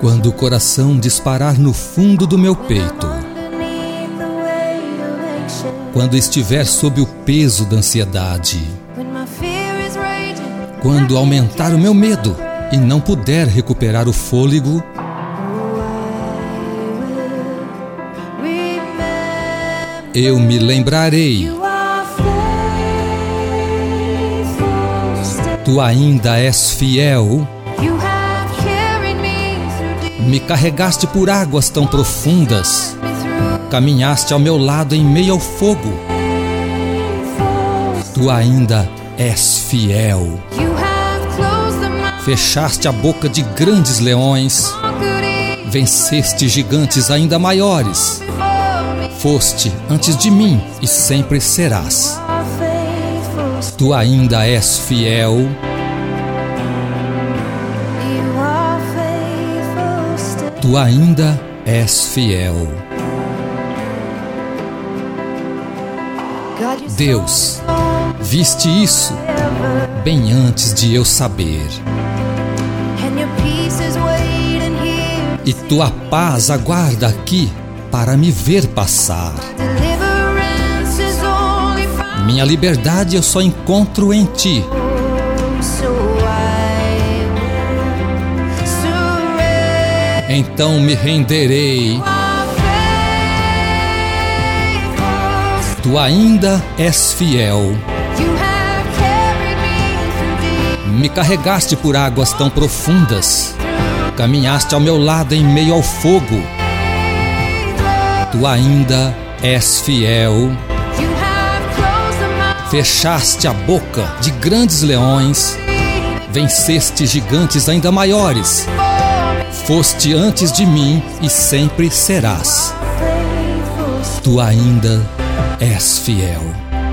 Quando o coração disparar no fundo do meu peito, quando estiver sob o peso da ansiedade, quando aumentar o meu medo e não puder recuperar o fôlego, eu me lembrarei. Tu ainda és fiel. Me carregaste por águas tão profundas, caminhaste ao meu lado em meio ao fogo. Tu ainda és fiel. Fechaste a boca de grandes leões, venceste gigantes ainda maiores. Foste antes de mim e sempre serás. Tu ainda és fiel. Tu ainda és fiel. Deus, viste isso bem antes de eu saber. E tua paz aguarda aqui para me ver passar. Minha liberdade eu só encontro em ti. Então me renderei. Tu ainda és fiel. Me carregaste por águas tão profundas, caminhaste ao meu lado em meio ao fogo. Tu ainda és fiel. Fechaste a boca de grandes leões, venceste gigantes ainda maiores. Foste antes de mim e sempre serás. Tu ainda és fiel.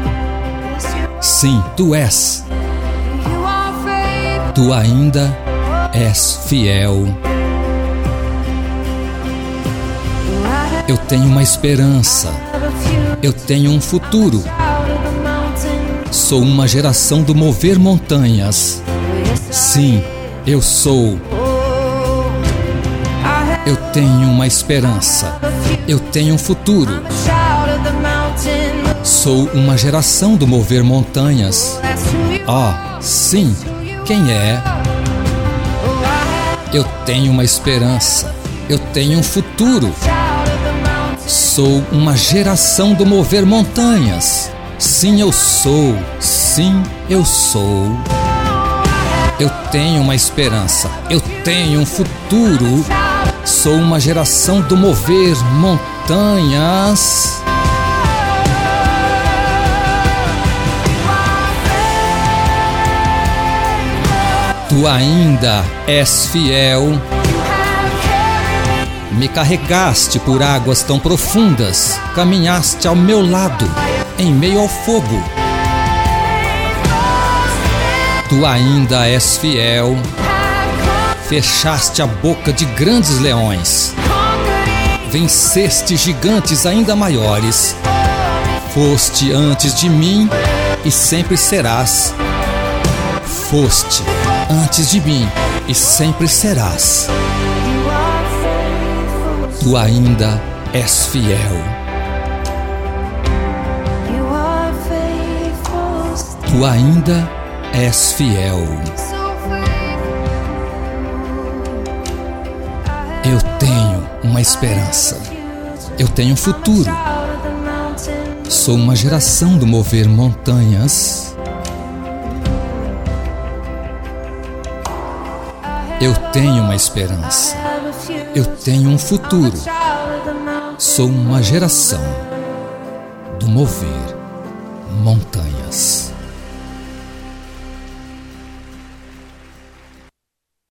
Sim, tu és. Tu ainda és fiel. Eu tenho uma esperança. Eu tenho um futuro. Sou uma geração do mover montanhas. Sim, eu sou. Eu tenho uma esperança. Eu tenho um futuro. Sou uma geração do mover montanhas. Sim. Quem é? Eu tenho uma esperança. Eu tenho um futuro. Sou uma geração do mover montanhas. Sim, eu sou. Sim, eu sou. Eu tenho uma esperança. Eu tenho um futuro. Sou uma geração do mover montanhas. Tu ainda és fiel. Me carregaste por águas tão profundas, caminhaste ao meu lado, em meio ao fogo. Tu ainda és fiel. Fechaste a boca de grandes leões, venceste gigantes ainda maiores. Foste antes de mim e sempre serás. Foste antes de mim e sempre serás. Tu ainda és fiel. Tu ainda és fiel. Eu tenho uma esperança. Eu tenho um futuro. Sou uma geração do mover montanhas. Eu tenho uma esperança. Eu tenho um futuro. Sou uma geração do mover montanhas.